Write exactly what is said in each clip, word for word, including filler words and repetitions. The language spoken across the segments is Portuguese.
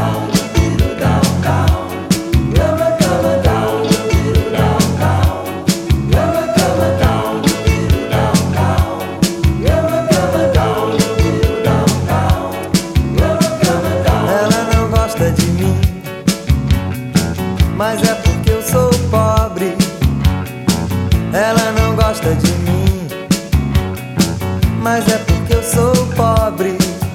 Mas é porque eu sou pobre. Ela não gosta de mim, mas é porque eu sou pobre.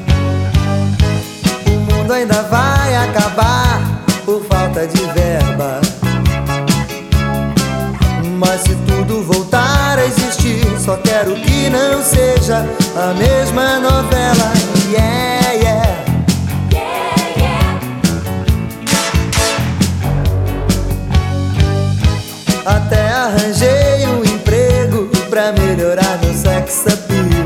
O mundo ainda vai acabar por falta de verba, mas se tudo voltar a existir, só quero que não seja a mesma novela. Yeah, yeah. Até arranjei um emprego pra melhorar meu sex appeal.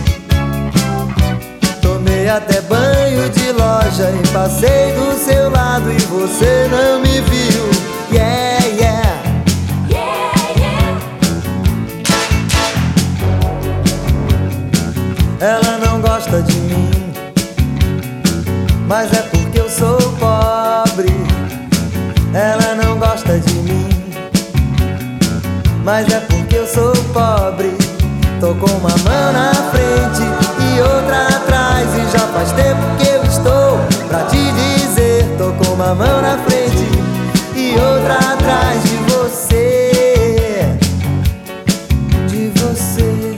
Tomei até banho de loja e passei do seu lado e você não me viu. Yeah, yeah. Yeah, yeah. Ela não gosta de mim, mas é porque eu sou pobre. Ela não gosta de mim, mas é porque eu sou pobre. Tô com uma mão na frente e outra atrás, e já faz tempo que eu estou pra te dizer. Tô com uma mão na frente e outra atrás de você, de você.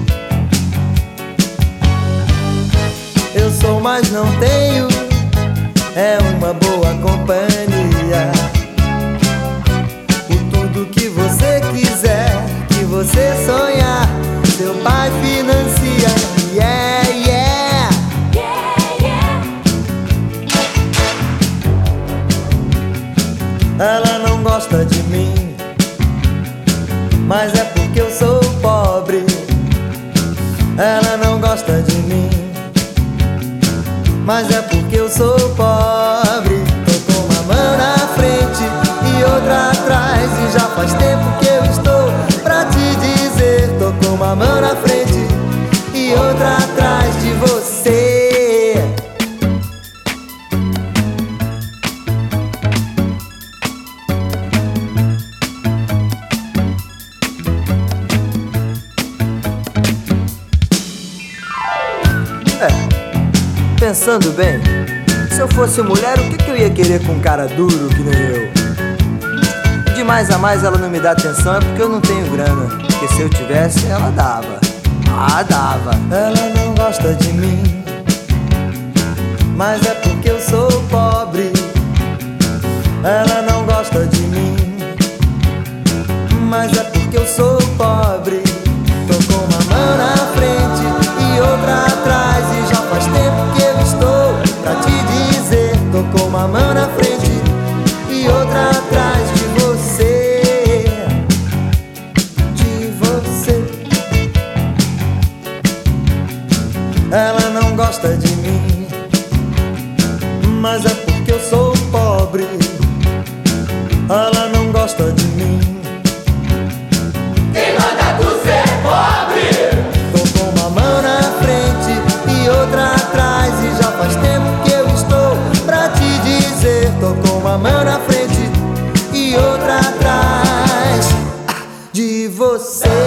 Eu sou, mas não tenho, é uma boa companhia. Por tudo que você quiser, que você sonhar, seu pai financia. Yeah, yeah. Yeah, yeah. Ela não gosta de mim, mas é porque eu sou pobre. Ela não gosta de mim, mas é porque eu sou pobre. Tô com uma mão na frente e outra atrás, e já faz tempo que eu estou pra te dizer. Tô com uma mão na frente e outra atrás de você. É, pensando bem, se eu fosse mulher, o que, que eu ia querer com um cara duro que nem eu? De mais a mais ela não me dá atenção é porque eu não tenho grana, porque se eu tivesse, ela dava. Ah, dava. Ela não gosta de mim, mas é porque eu sou pobre. Ela não gosta de mim, mas é porque eu sou pobre. Tô com uma mão na frente e outra atrás, e já faz tempo que eu estou pra te dizer. Tô com uma mão na frente e outra atrás de você, de você. Ela não gosta de mim, mas é porque eu sou pobre. Ela não gosta de mim. Quem manda tu ser pobre? Tô com uma mão na frente e outra atrás, e já faz tempo que eu estou pra te dizer. Tô com uma mão na frente e outra atrás de você.